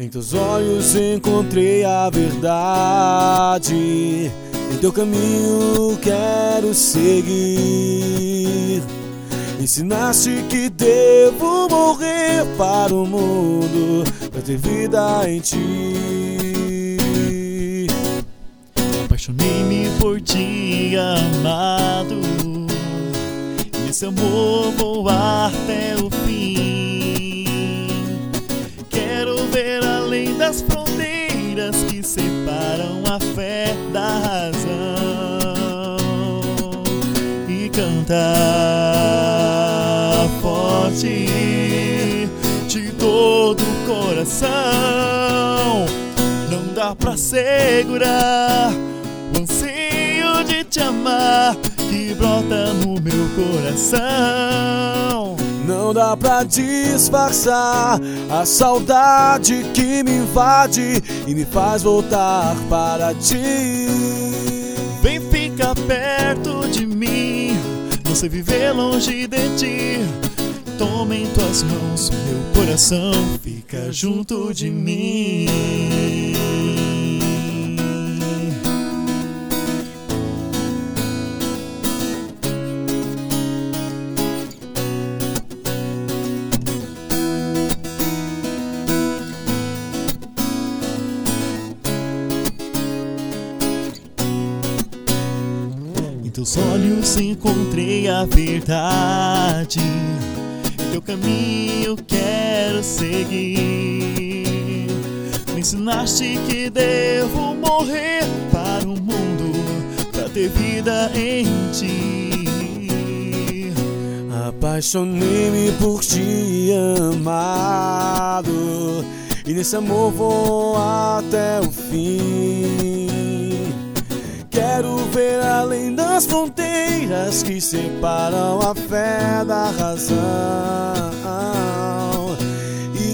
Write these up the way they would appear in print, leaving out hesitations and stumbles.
Em teus olhos encontrei a verdade, em teu caminho quero seguir. Ensinaste que devo morrer para o mundo, pra ter vida em ti. Apaixonei-me por ti, amado, e nesse amor vou até o fim. Quero ver além das fronteiras que separam a fé da razão e cantar forte de todo o coração. Não dá pra segurar o anseio de te amar que brota no meu coração. Não dá pra disfarçar a saudade que me invade e me faz voltar para ti. Vem ficar perto de mim, não sei viver longe de ti. Toma em tuas mãos meu coração, fica junto de mim. Em teus olhos encontrei a verdade, em teu caminho quero seguir. Me ensinaste que devo morrer para o mundo, pra ter vida em ti. Apaixonei-me por ti, amado, e nesse amor vou até o fim. Quero ver além das fronteiras que separam a fé da razão e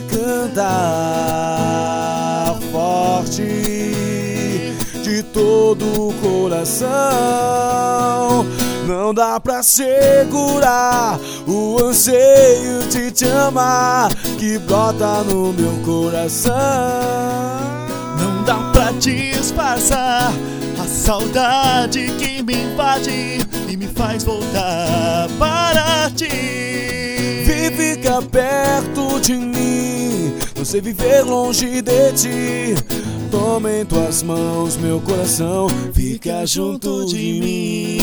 cantar forte de todo o coração. Não dá pra segurar o anseio de te amar que brota no meu coração. Não dá pra disfarçar a saudade que me invade e me faz voltar para ti. Vem ficar perto de mim, não sei viver longe de ti. Toma em tuas mãos meu coração, fica junto de mim.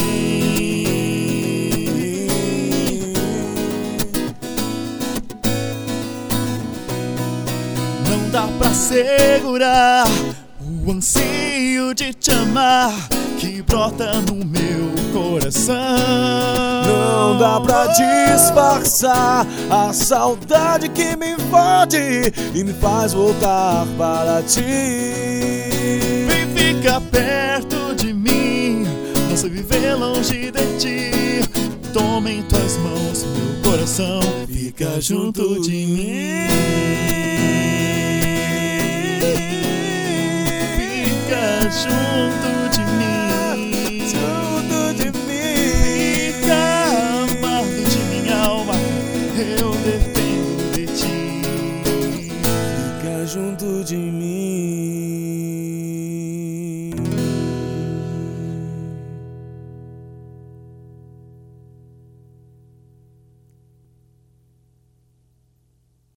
Não dá pra segurar o anseio de te amar que brota no meu coração. Não dá pra disfarçar a saudade que me invade e me faz voltar para ti. Vem ficar perto de mim, não sei viver longe de ti. Toma em tuas mãos meu coração, fica junto de mim. Junto de mim, Junto de mim. fica amado de minha alma, eu dependo de ti. Fica junto de mim.